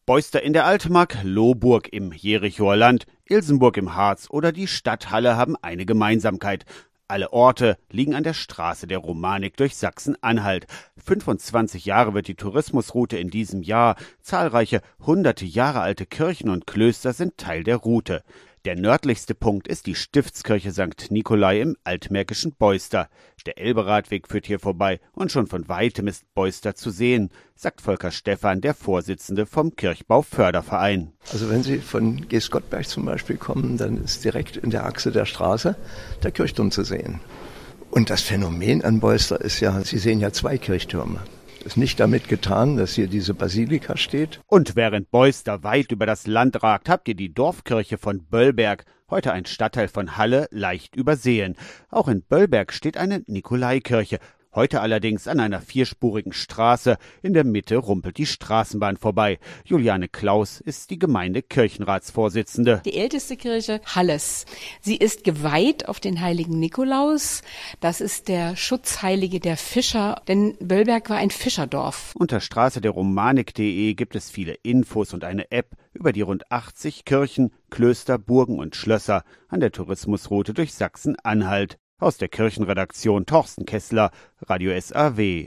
Beuster in der Altmark, Lohburg im Jerichoer Land, Ilsenburg im Harz oder die Stadt Halle haben eine Gemeinsamkeit. Alle Orte liegen an der Straße der Romanik durch Sachsen-Anhalt. 25 Jahre wird die Tourismusroute in diesem Jahr. Zahlreiche hunderte Jahre alte Kirchen und Klöster sind Teil der Route. Der nördlichste Punkt ist die Stiftskirche St. Nikolai im altmärkischen Beuster. Der Elberadweg führt hier vorbei und schon von weitem ist Beuster zu sehen, sagt Volker Stephan, der Vorsitzende vom Kirchbauförderverein. Also wenn Sie von Geestgottberg zum Beispiel kommen, dann ist direkt in der Achse der Straße der Kirchturm zu sehen. Und das Phänomen an Beuster ist ja, Sie sehen ja 2 Kirchtürme. Ist nicht damit getan, dass hier diese Basilika steht. Und während Beuster weit über das Land ragt, habt ihr die Dorfkirche von Böllberg, heute ein Stadtteil von Halle, leicht übersehen. Auch in Böllberg steht eine Nikolaikirche. Heute allerdings an einer 4-spurigen Straße. In der Mitte rumpelt die Straßenbahn vorbei. Juliane Klaus ist die Gemeindekirchenratsvorsitzende. Die älteste Kirche Halles. Sie ist geweiht auf den heiligen Nikolaus. Das ist der Schutzheilige der Fischer, denn Böllberg war ein Fischerdorf. Unter straßederomanik.de gibt es viele Infos und eine App über die rund 80 Kirchen, Klöster, Burgen und Schlösser an der Tourismusroute durch Sachsen-Anhalt. Aus der Kirchenredaktion Torsten Kessler, Radio SAW.